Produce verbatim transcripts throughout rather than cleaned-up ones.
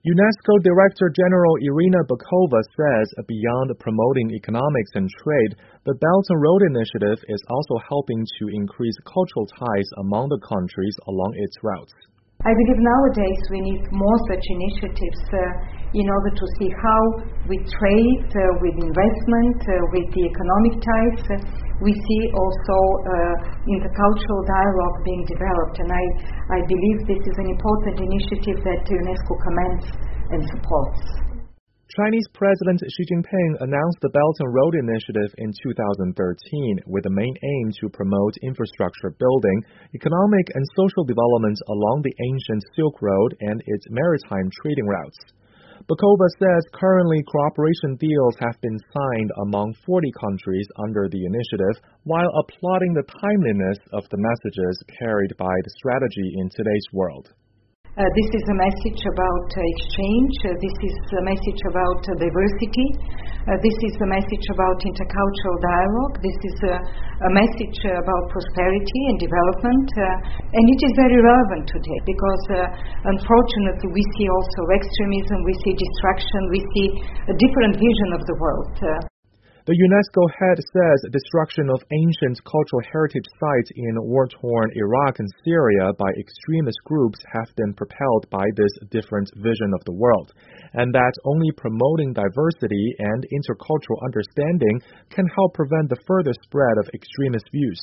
UNESCO Director General Irina Bokova says beyond promoting economics and trade, the Belt and Road Initiative is also helping to increase cultural ties among the countries along its routes. I believe nowadays we need more such initiatives uh, in order to see how with trade, uh, with investment, uh, with the economic ties, uh, we see also uh, intercultural dialogue being developed. And I, I believe this is an important initiative that UNESCO commends and supports. Chinese President Xi Jinping announced the Belt and Road Initiative in two thousand thirteen with the main aim to promote infrastructure building, economic and social development along the ancient Silk Road and its maritime trading routes. Bokova says currently cooperation deals have been signed among forty countries under the initiative, while applauding the timeliness of the messages carried by the strategy in today's world. Uh, this is a message about uh, exchange, uh, this is a message about uh, diversity, uh, this is a message about intercultural dialogue, this is a, a message uh, about prosperity and development, uh, and it is very relevant today because uh, unfortunately we see also extremism, we see distraction, we see a different vision of the world. Uh, The UNESCO head says destruction of ancient cultural heritage sites in war-torn Iraq and Syria by extremist groups have been propelled by this different vision of the world, and that only promoting diversity and intercultural understanding can help prevent the further spread of extremist views.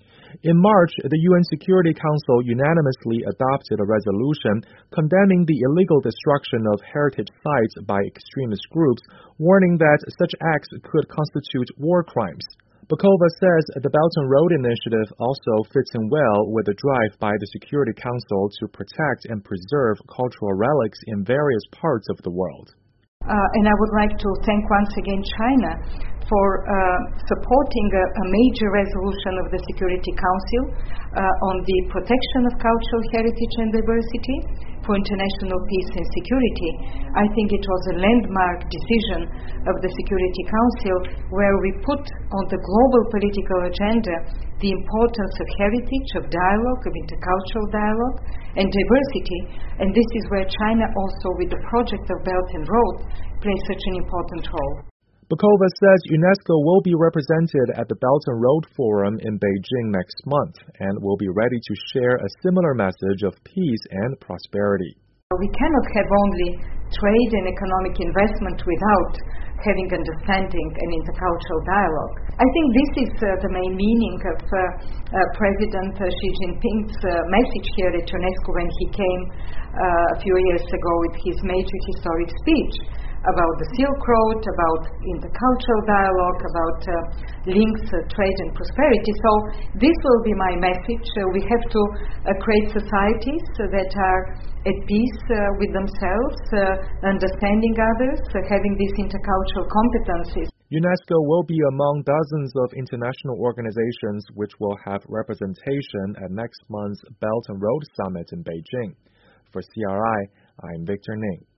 In March, the U N Security Council unanimously adopted a resolution condemning the illegal destruction of heritage sites by extremist groups, warning that such acts could constitute war crimes. Bokova says the Belt and Road Initiative also fits in well with the drive by the Security Council to protect and preserve cultural relics in various parts of the world. Uh, and I would like to thank once again China for uh, supporting a, a major resolution of the Security Council uh, on the protection of cultural heritage and diversity for international peace and security. I think it was a landmark decision of the Security Council where we put on the global political agenda the importance of heritage, of dialogue, of intercultural dialogue and diversity, and this is where China also with the project of Belt and Road plays such an important role. Bokova says UNESCO will be represented at the Belt and Road Forum in Beijing next month and will be ready to share a similar message of peace and prosperity. We cannot have only trade and economic investment without having understanding and intercultural dialogue. I think this is uh, the main meaning of uh, uh, President uh, Xi Jinping's uh, message here at UNESCO when he came uh, a few years ago with his major historic speech about the Silk Road, about intercultural dialogue, about uh, links, uh, trade and prosperity. So this will be my message. Uh, we have to uh, create societies uh, that are at peace uh, with themselves, uh, understanding others, uh, having these intercultural competencies. UNESCO will be among dozens of international organizations which will have representation at next month's Belt and Road Summit in Beijing. For C R I, I'm Victor Ning.